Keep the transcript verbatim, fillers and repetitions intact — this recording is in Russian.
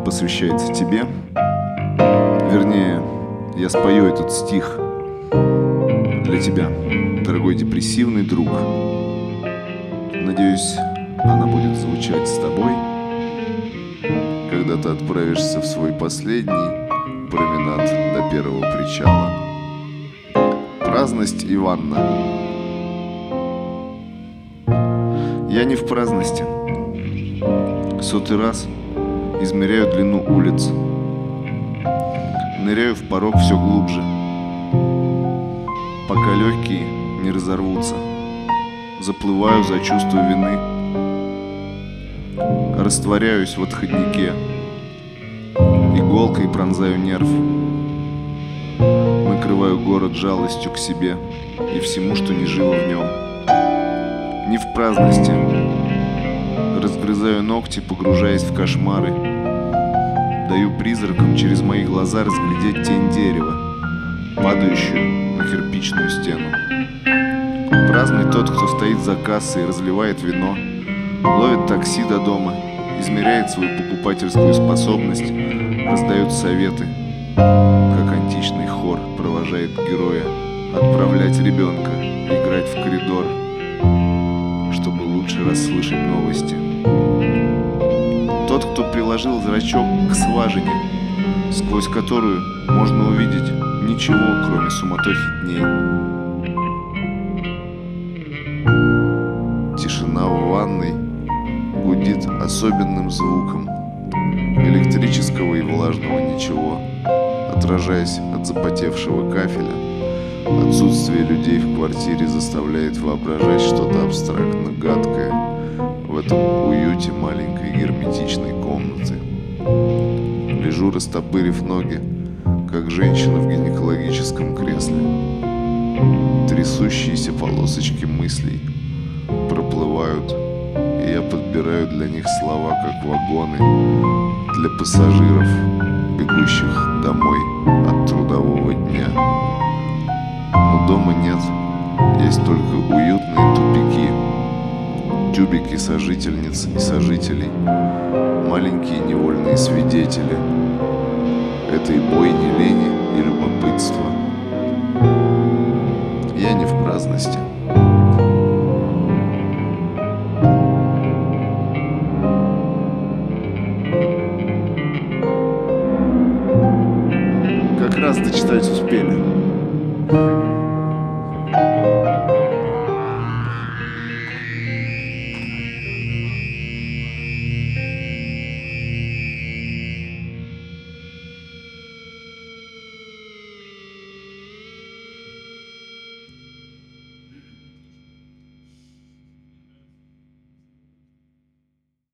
посвящается тебе. Вернее, я спою этот стих для тебя, дорогой депрессивный друг. Надеюсь, она будет звучать с тобой, когда ты отправишься в свой последний променад до первого причала. Праздность Иванна. Я не в праздности. Сотый раз измеряю длину улиц, ныряю в порог все глубже, пока легкие не разорвутся. Заплываю за чувство вины, растворяюсь в отходнике, иголкой пронзаю нерв, накрываю город жалостью к себе и всему, что не жило в нем. Не в праздности. Разгрызаю ногти, погружаясь в кошмары. Даю призракам через мои глаза разглядеть тень дерева, падающую на кирпичную стену. Праздный тот, кто стоит за кассой и разливает вино, ловит такси до дома, измеряет свою покупательскую способность, раздает советы, как античный хор провожает героя отправлять ребенка играть в коридор, чтобы лучше расслышать новости. Тот, кто приложил зрачок к скважине, сквозь которую можно увидеть ничего, кроме суматохи дней. Тишина в ванной гудит особенным звуком электрического и влажного ничего, отражаясь от запотевшего кафеля. Отсутствие людей в квартире заставляет воображать что-то абстрактно гадкое в этом уюте маленькой герметичной комнаты. Лежу, растопырив ноги, как женщина в гинекологическом кресле. Трясущиеся полосочки мыслей проплывают, и я подбираю для них слова, как вагоны для пассажиров, бегущих домой от трудового дня. Но дома нет, есть только уютные тупики, тюбики сожительниц и сожителей, маленькие невольные свидетели этой бойни, лени и любопытства. Я не в праздности.